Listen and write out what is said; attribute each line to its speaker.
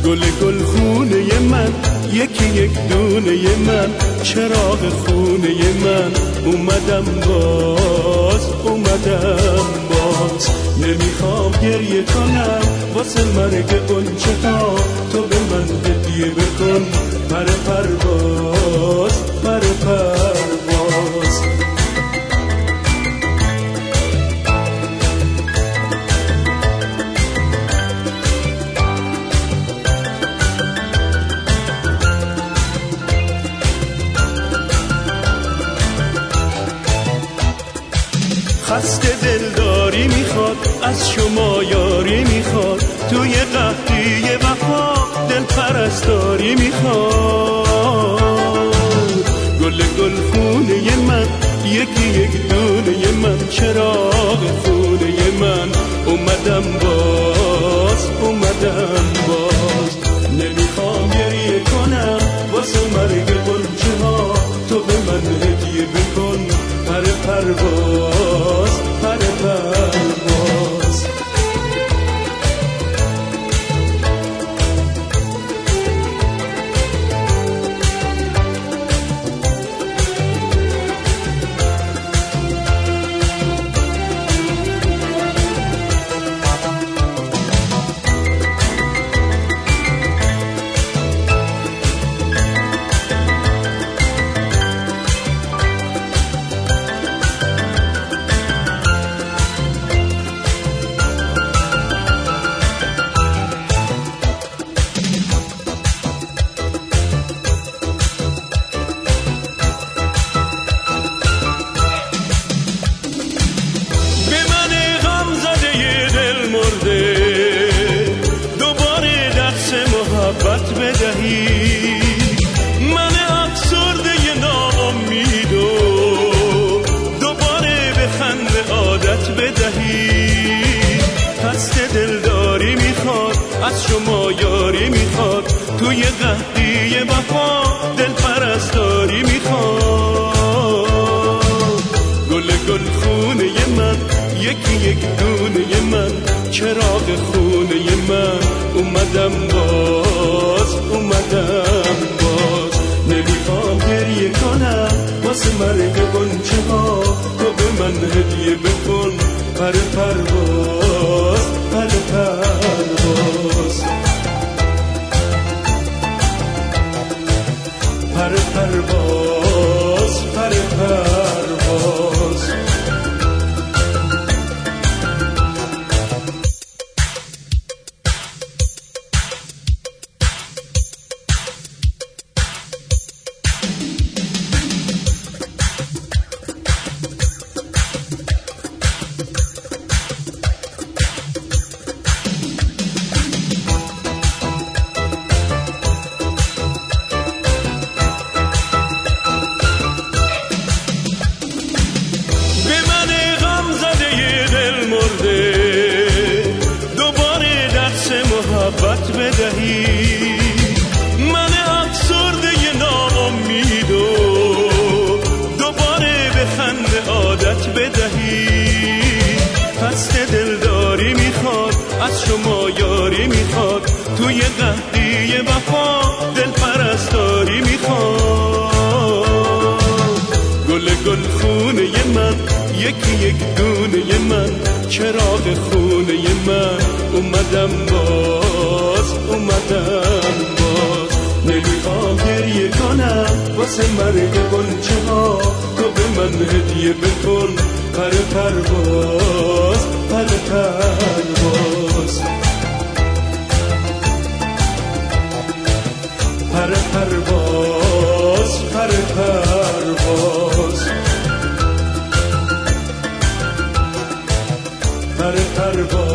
Speaker 1: گل خونه من، یکی یک دونه من، چراغ خونه من. اومدم باز نمیخوام گریه کنم واسه مرگ غنچه ها. تو به من هدیه بکن پر پرواز. خسته دلداری میخواد، از شما یاری میخواد، توی قحطی وفا دل پرستاری میخواد. گل خونه من، یکی یک دونه من، چراغ خونه من. اومدم باز نمیخوام گریه کنم واسه مرگ غنچه ها. تو به من هدیه بکن پر پرواز. دوباره دست محبت بدهی، من افسرده ناامید و دوباره به خنده عادت بدهی. خسته دلداری میخواد، از شما یاری میخواد، توی قحطی وفا دل پرستاری میخواد. گل خونه من، یکی یک دونه من، چراغ خونه من. اومدم باز نمیخوام گریه کنم واسه مرگ غنچه ها. تو به من هدیه بکن پر پرواز. محبت بدهی، من افسرده ناامید و دوباره به خنده عادت بدهی. خسته دلداری میخواد، از شما یاری میخواد، توی قحطی وفا دل پرستاری میخواد. گل خونه من، یکی یک دونه من، چراغ خونه من. اومدم باز نمیخوام گریه کنم واسه مرگ غنچه ها. تو به من هدیه بکن پر پرواز. پر پرواز.